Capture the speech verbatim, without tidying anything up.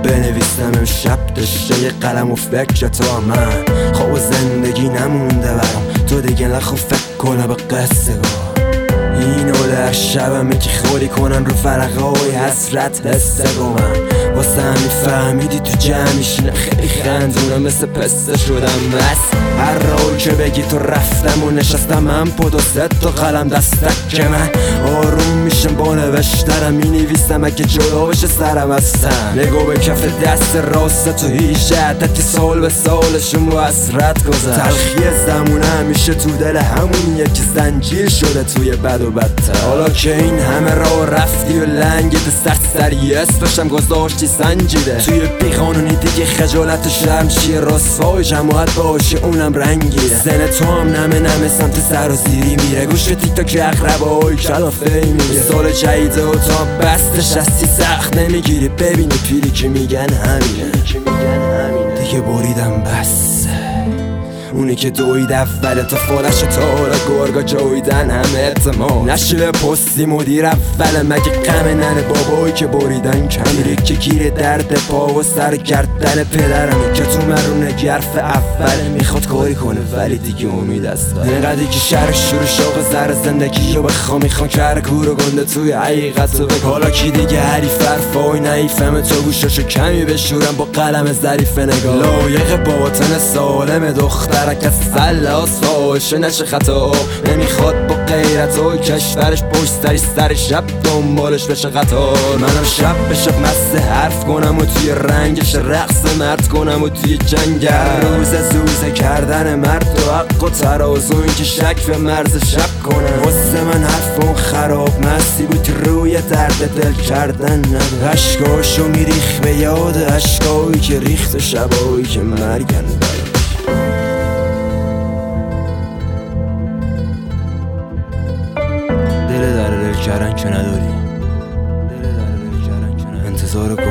بنویسم امشب داشته یه قلم و فکر تو من خواب و زندگی نمونده برام تو دیگه نخو فکر کنه به قصه با این اول شبمه که خوری کنن رو فرقه های حسرت حسه با من واسه همی فهمیدی تو جمعیشونه خیلی خندونه مثل پسته شدم بس هر راهی که بگی تو رفتم و نشستم من پد و ست تا قلم دستک که من آروم میشم با نوشترم می نویسم اگه جدا بشه سرم هستم نگو به کف دست راست تو هیچ عدتی سال به سالشون با حسرت گذر تلخی زمونه همیشه تو دل همونیه که زنجیر شده توی بد و بدتر حالا که این همه راه رفتی و لنگت سخت سری اسمشم گذاشتی سنجیده توی بیقانونی دیگه خجالت و شرمشی رسوای جماعت باشه اونم رنگیده زن تو هم نمه نمه سمت سر و زیری میره گوش تیک تاک اقربه های کلافه میگه سال جدیده و تا بستش هستی سخت نمیگیری ببینی پیری که میگن همینه دیگه بریدم بس اونی که دوید اول تا فالش تارا گرگا جویدن همه اعتماد نشیل پستی مدیر اول مگه غم ننه بابایی که بریدن کمیره که گیر درد پا و سر گردن پدرمه که تو مرونه گرف اول میخواد کاری کنه ولی دیگه امید است اینقدری که شهر شروع شوق زر زندگی رو بخوا میخوان کر کور و گنده توی حقیقت رو بگه حالا کی دیگه حریف حرفای نیفهمه تو گوشاشو کمی بشورم با قلم ظریف نگاه لایق باطن سالم دختر که سلاس فاشه نشه خطا نمیخواد با غیرت و کشورش پشت سری سر شب دنبالش بشه قطار منم شب به شب مست حرف کنم و توی رنگش رقص مرد کنم و توی جنگل روز زوزه کردن مرد و حق و ترازو این که شک به مرز شب کنم واسه من حرف اون خراب مستی بود روی درد دل کردن نداره عشقاشو میریخ به یاد عشقایی که ریخت و شبایی که مرگن برام دل در دل کردن که نداری انتظار